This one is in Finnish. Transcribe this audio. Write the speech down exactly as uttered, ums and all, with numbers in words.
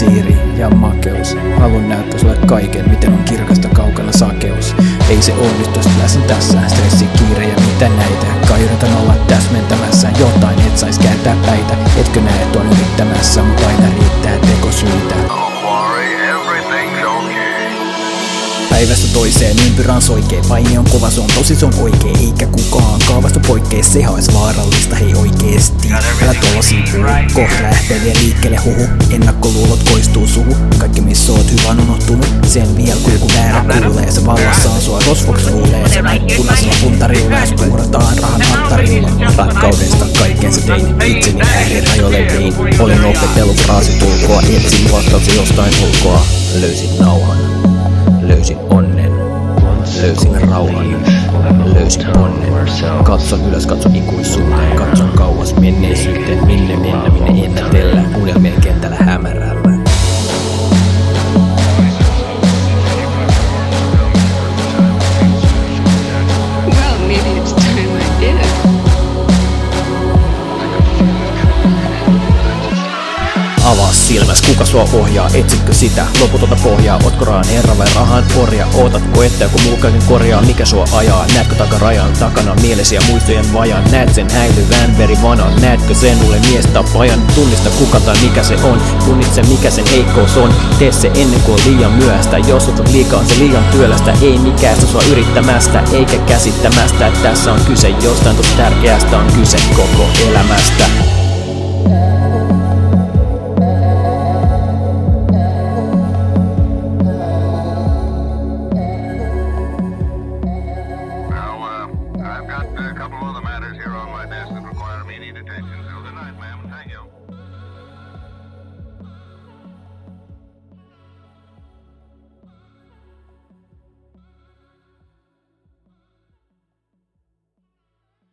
eliksiiri ja makeus. Haluan näyttää sulle kaiken, miten on kirkasta kaukana sakeus. Ei se onnistu, jos läsnä tässä. Stressi, kiire ja mitä näitä. Kai yritän olla täsmentämässä jotain, et sais kääntää päitä. Etkö näe tuon yrittämässä, mut aina riittää tekosyitä. Päivästä toiseen ympyrän soikee, paini on kova, se on tosi, se on oikee, eikä kukaan kaavasta poikkee, se ois vaarallista, hei oikeesti. Älä tollasia puhu, kohta lähtee vielä liikkeelle huhu, ennakkoluulot koistuu suhu, kaikki missä oot hyvä on unohtunut, sen vielä kulku väärä kuulee, se vallassa on sua rosvoks luulee, se näin punaisella puntarilla, jos puurataan rahan hattarilla. Rakkaudesta kaikkeen se tein, itseni äärirajoille vein, olin opetellut fraasitulkoa, etsin vastauksen jostain ulkoa, löysin nauhan. Löysin onnen, löysin rauhan, löysin onnen. Katson ylös, katson ikuisuuteen, katson kauas menneisyyteen, minne mennä, minne ennätellä, unelmien kentällä hämärällä. Avaa silmäs, kuka sua ohjaa, etsitkö sitä, loputonta pohjaa, ootko rahan herra vai rahan orja, ootatko että joku muu kaiken korjaa, mikä sua ajaa, näetkö takarajan takana mielesi ja muistojen vajan, näet sen häilyvän verivanan, näetkö sen ulle mies tapajan, tunnista kuka tai mikä se on, tunnitse mikä sen heikkous on, tee se ennen kuin on liian myöhäistä, jos otat liikaa on se liian työlästä, ei mikään sua yrittämästä, eikä käsittämästä, että tässä on kyse jostain, tosi tärkeästä on kyse koko elämästä.